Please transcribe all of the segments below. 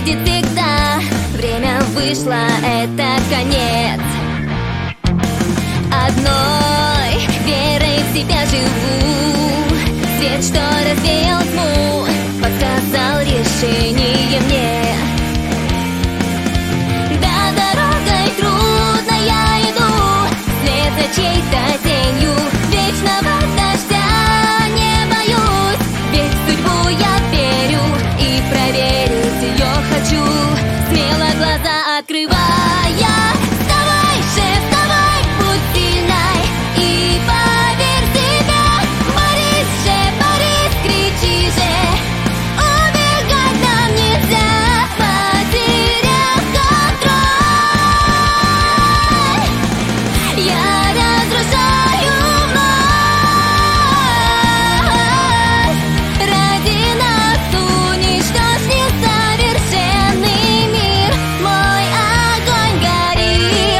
видит всегда. Время вышло, это конец. Одной верой в себя живу. Свет, что развеял тьму, подсказал решение мне. Да, дорогой трудно я иду, вслед за чьей-то тенью. Вечного дождя не боюсь, ведь в судьбу я верю и проверить ее хочу, смело глаза открывая. Вставай же, вставай, будь сильной и поверь в себя. Борись же, борись, кричи же, убегать нам нельзя, потеряв контроль. Я разрушаю вновь, ради нас уничтожь несовершенный мир. Мой огонь горит.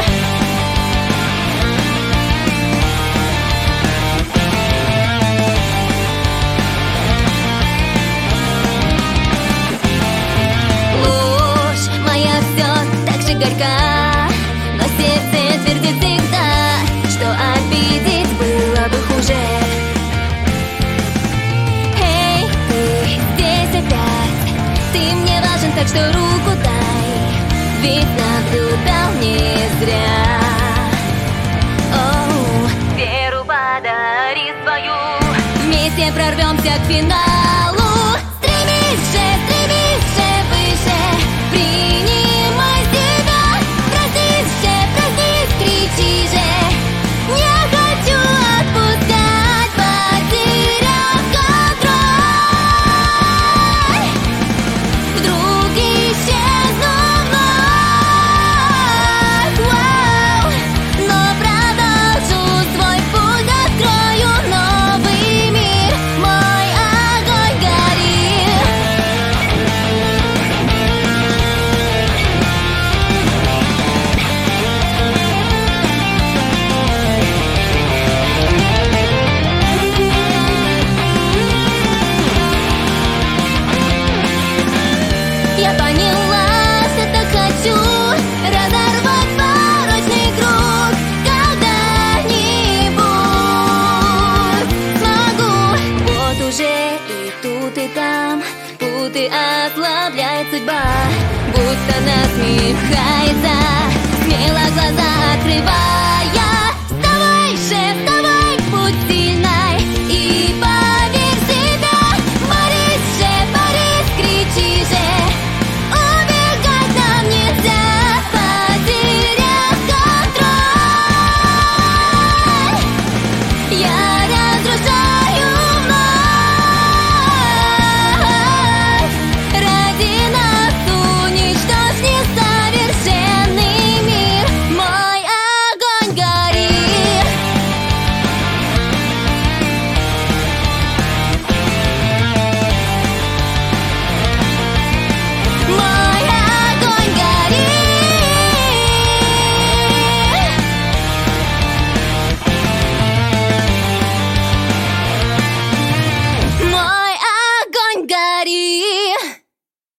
Ложь моя все так же горька, но сердце твердит всегда, что обидеть было бы хуже. Эй, ты здесь опять, ты мне важен, так что руку дай, ведь наблюдал не зря. Оу, веру подари свою, вместе прорвемся к финалу. Стремись же выше, принимай себя. Проснись, кричи же, не хочу отпускать, потеряв контроль. Вдруг исчезну вновь, вау, но продолжу свой путь, открою новый мир. Мой огонь горит. Я поняла, что так хочу разорвать порочный круг. Когда-нибудь смогу. Вот уже и тут, и там путы ослабляет судьба, будто насмехается. Смело глаза открывай.